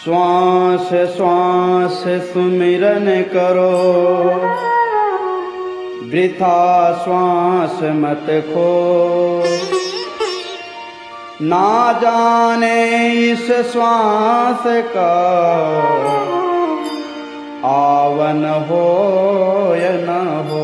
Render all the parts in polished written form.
श्वास श्वास सुमिरन करो, वृथा श्वास मत खो। ना जाने इस श्वास का आवन हो या न हो।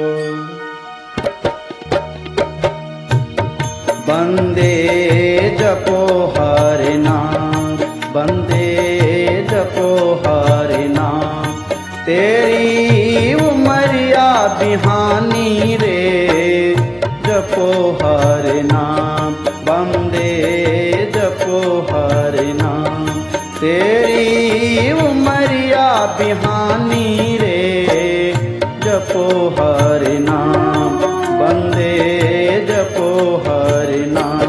बंदे जपो हरि नाम, बंदे जपो हरि नाम। तेरी उमरिया बिहानी रे, जपो हरि नाम, बंदे जपो हरि नाम। तेरी उमरिया बिहानी रे, जपो हरि नाम, बंदे जपो हरि नाम।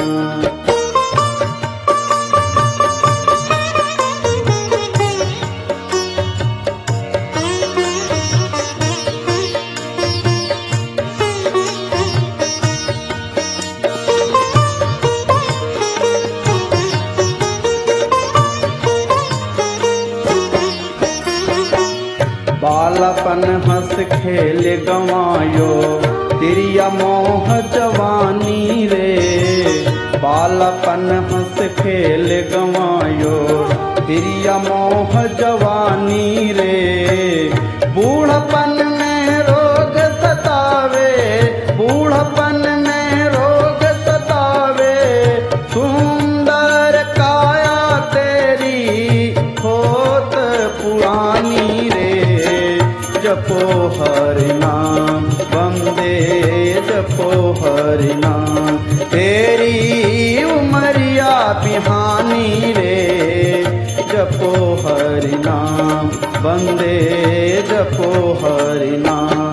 बालपन हंस खेल गंवायो, तिरिया मोह जवानी रे। बालपन हंस खेल गंवायो, तिरिया मोह जवानी रे। बूढ़पन में रोग सतावे, बूढ़पन में रोग सतावे। सुंदर काया तेरी होत पुरानी रे, जपो हरि नाम, बंदे जपो हरि नाम। तेरी उमरिया बिहानी रे, जपो हरि नाम, बंदे जपो हरि नाम।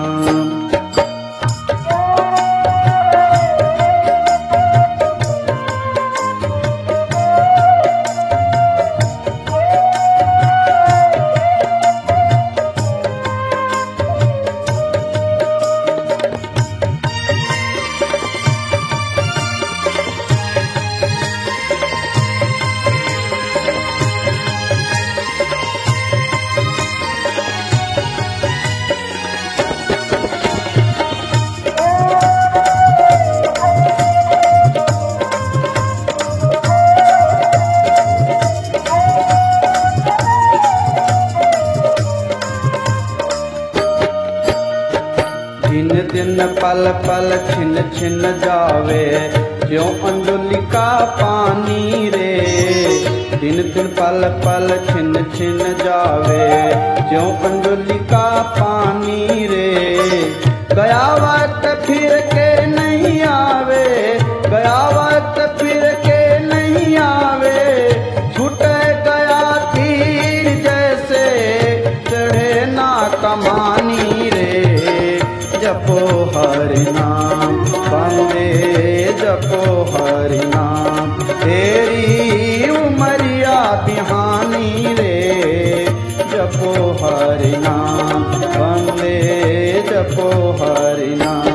दिन दिन पल पल छिन छिन जावे, क्यों अंजुलि का पानी रे। दिन दिन पल पल छिन छिन जावे, क्यों अंजुलि का पानी रे। गया वक्त फिर के नहीं आवे, गया वक्त फिर के नहीं आवे। छूट गया तीर जैसे चढ़े ना कमानी रे, जपो हरि नाम, बंदे जपो हरि नाम। तेरी उमरिया बिहानी रे, जपो हरि नाम, बंदे जपो हरि नाम।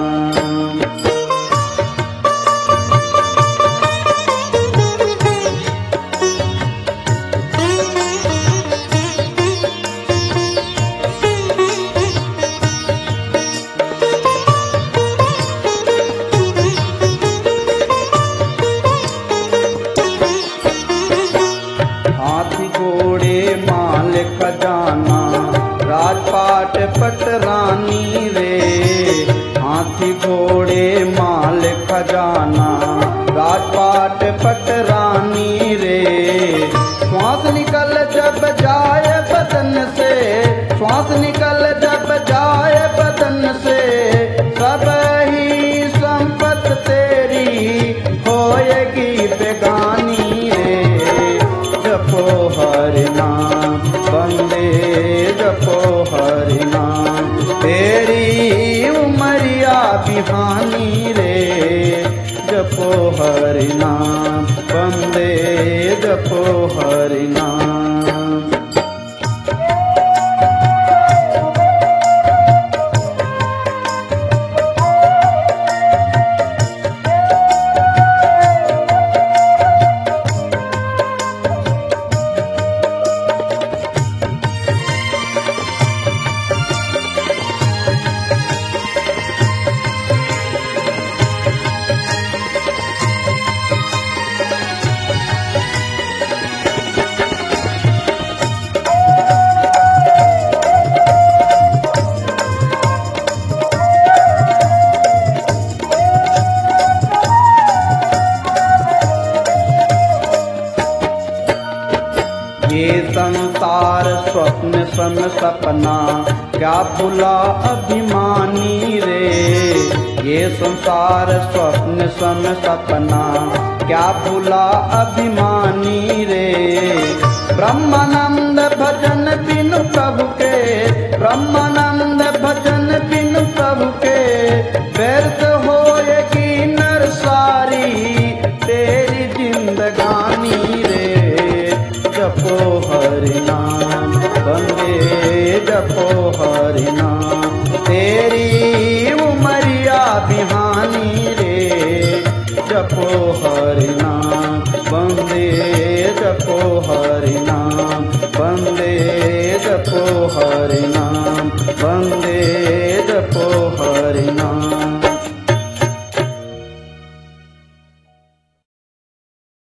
हाथी घोड़े माल खजाना, राजपाट पटरानी रे। हाथी घोड़े माल खजाना, राजपाट पटरानी रे। श्वास निकल जब जाए बदन से, श्वास निकल जब जाए बदन से। सब ही संपत तेरी होएगी बेगानी रे, जपो हरि नाम, बंदे जपो हरि नाम। तेरी उमरिया बिहानी रे, जपो हरि नाम, बंदे जपो हरि नाम। ये संसार स्वप्न सम सपना, क्या भुला अभिमानी रे। ये संसार स्वप्न सम सपना, क्या भुला अभिमानी रे। ब्रह्मानंद भजन बिनु प्रभु के, ब्रह्मानंद भजन बिनु प्रभु के, व्यर्थ होएगी नर सारी तेरी जिंदगानी रे। जपो हरि नाम बंदे जपो हरि नाम, तेरी उमरिया बिहानी रे। जपो हरि नाम बंदे जपो हरि नाम, बंदे जपो हरि नाम।